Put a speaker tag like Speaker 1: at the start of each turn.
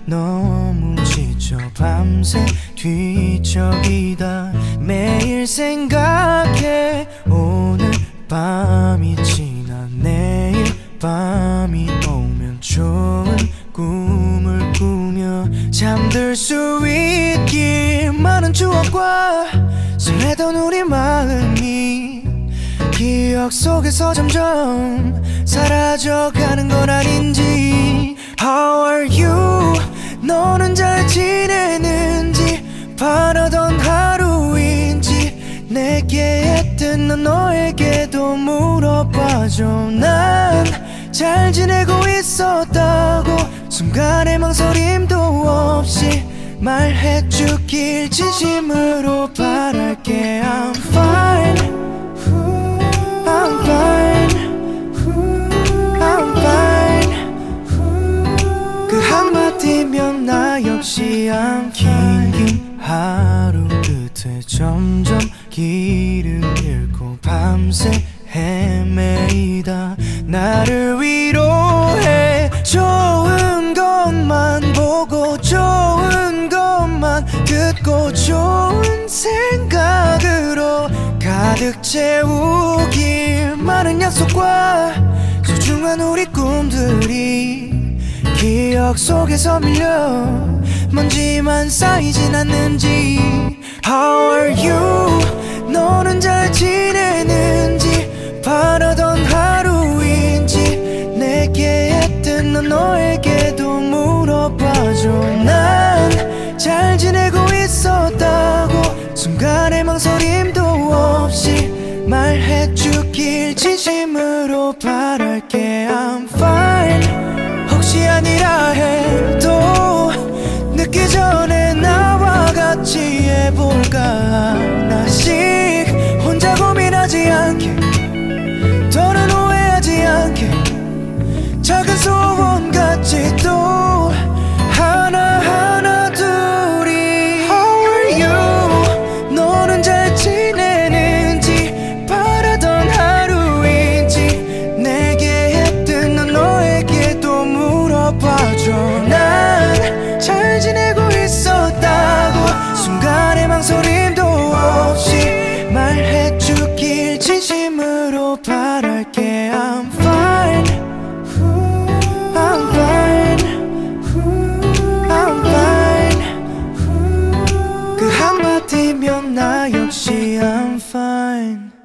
Speaker 1: 너무 지쳐 밤새 뒤척이다 매일 생각해 오늘 밤이 지나 내일 밤이 오면 좋은 꿈을 꾸며 잠들 수 있길 많은 추억과 설레던 우리 마음이 기억 속에서 점점 사라져가는 건 아닌지 How are you? 너는 잘 지내는지 바라던 하루인지 내게 했던 넌 너에게도 물어봐줘 난 잘 지내고 있었다고 순간의 망설임도 없이 말해주길 진심으로 바랄게 I'm fine I'm fine I'm fine 그 한마디면 나 역시 I'm fine 긴 하루 끝에 점점 길을 잃고 밤새 헤매이다 나를 위로해 좋은 것만 보고 좋은 것만 듣고 좋은 생각으로 가득 채우길 많은 약속과 소중한 우리 꿈들이 기억 속에서 밀려 먼지만 쌓이진 않는지 How are you? 너는 잘 지내는지 바라던 하루인지 내게 했던 넌 너에게도 물어봐줘 난 잘 지내고 있었다고 순간의 망설임도 없이 말해주길 진심으로 바랄게 I'm fine 혹시 아니라 해도 늦기 전에 나와 같이 해볼까 하나씩 혼자 고민하지 않게 더는 오해하지 않게 작은 소원같이 또 하나하나 둘이 How are you? 너는 잘 지내는지 바라던 하루인지 내게 했던 넌 너에게도 물어봐줘 난 잘 지내고 있었다고 순간의 망설임도 없이 말해주길 진심으로 바랄게 I'm fine I'm fine I'm fine 그 한마디면 나 역시 I'm fine